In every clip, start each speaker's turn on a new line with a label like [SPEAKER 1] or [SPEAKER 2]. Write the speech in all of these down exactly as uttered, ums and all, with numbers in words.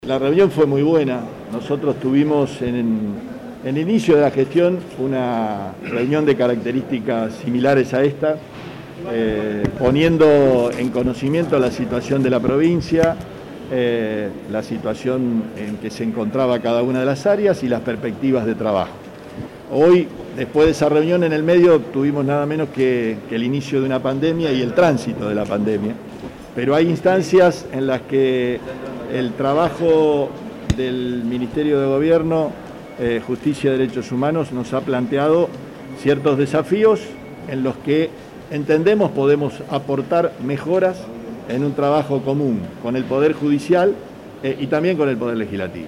[SPEAKER 1] La reunión fue muy buena. Nosotros tuvimos en, en el inicio de la gestión una reunión de características similares a esta, eh, poniendo en conocimiento la situación de la provincia, eh, la situación en que se encontraba cada una de las áreas y las perspectivas de trabajo. Hoy, después de esa reunión, en el medio tuvimos nada menos que, que el inicio de una pandemia y el tránsito de la pandemia. Pero hay instancias en las que el trabajo del Ministerio de Gobierno, eh, Justicia y Derechos Humanos nos ha planteado ciertos desafíos en los que entendemos podemos aportar mejoras en un trabajo común con el Poder Judicial eh, y también con el Poder Legislativo.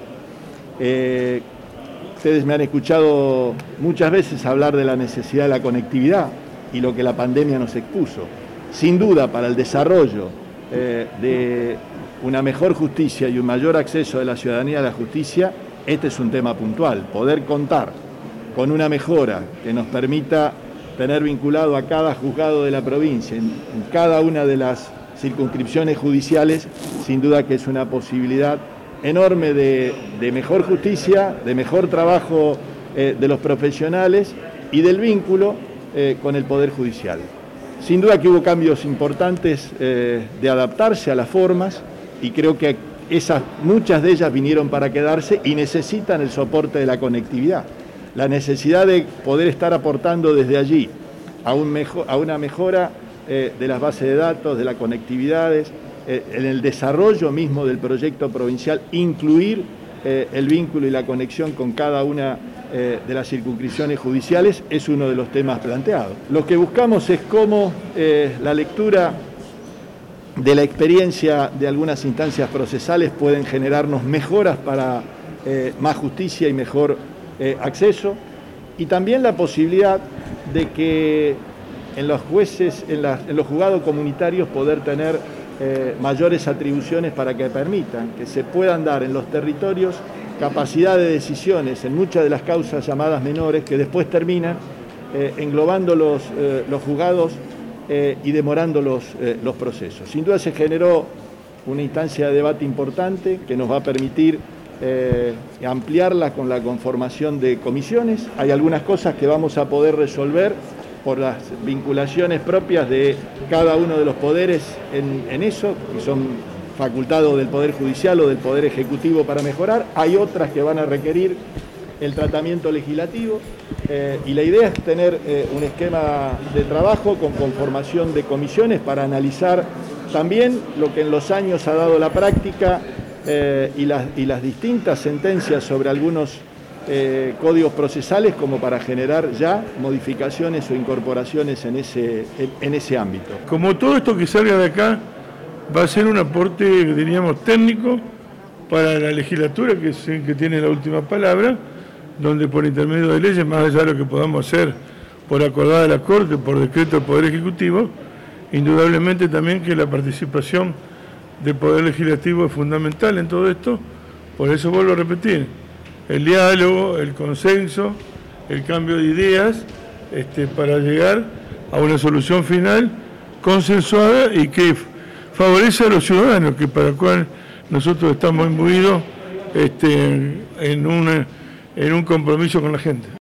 [SPEAKER 1] Eh, ustedes me han escuchado muchas veces hablar de la necesidad de la conectividad y lo que la pandemia nos expuso. Sin duda, para el desarrollo eh, de una mejor justicia y un mayor acceso de la ciudadanía a la justicia, este es un tema puntual. Poder contar con una mejora que nos permita tener vinculado a cada juzgado de la provincia, en, en cada una de las circunscripciones judiciales, sin duda que es una posibilidad enorme de, de mejor justicia, de mejor trabajo eh, de los profesionales y del vínculo eh, con el Poder Judicial. Sin duda que hubo cambios importantes eh, de adaptarse a las formas, y creo que esas, muchas de ellas vinieron para quedarse y necesitan el soporte de la conectividad. La necesidad de poder estar aportando desde allí a, un mejor, a una mejora eh, de las bases de datos, de las conectividades, eh, en el desarrollo mismo del proyecto provincial, incluir eh, el vínculo y la conexión con cada una eh, de las circunscripciones judiciales, es uno de los temas planteados. Lo que buscamos es cómo eh, la lectura de la experiencia de algunas instancias procesales pueden generarnos mejoras para eh, más justicia y mejor eh, acceso, y también la posibilidad de que en los jueces, en, la, en los juzgados comunitarios poder tener eh, mayores atribuciones para que permitan que se puedan dar en los territorios capacidad de decisiones en muchas de las causas llamadas menores que después terminan eh, englobando los, eh, los juzgados Eh, y demorando los, eh, los procesos. Sin duda se generó una instancia de debate importante que nos va a permitir eh, ampliarla con la conformación de comisiones. Hay algunas cosas que vamos a poder resolver por las vinculaciones propias de cada uno de los poderes en, en eso, que son facultados del Poder Judicial o del Poder Ejecutivo para mejorar. Hay otras que van a requerir el tratamiento legislativo, eh, y la idea es tener eh, un esquema de trabajo con conformación de comisiones para analizar también lo que en los años ha dado la práctica eh, y, las, y las distintas sentencias sobre algunos eh, códigos procesales, como para generar ya modificaciones o incorporaciones en ese, en, en ese ámbito.
[SPEAKER 2] Como todo esto que salga de acá va a ser un aporte, diríamos, técnico para la legislatura, que es el que tiene la última palabra, donde por intermedio de leyes, más allá de lo que podamos hacer por acordada de la Corte, por decreto del Poder Ejecutivo, indudablemente también que la participación del Poder Legislativo es fundamental en todo esto. Por eso vuelvo a repetir, el diálogo, el consenso, el cambio de ideas, este, para llegar a una solución final consensuada y que favorece a los ciudadanos, que para el cual nosotros estamos imbuidos este, en una en un compromiso con la gente.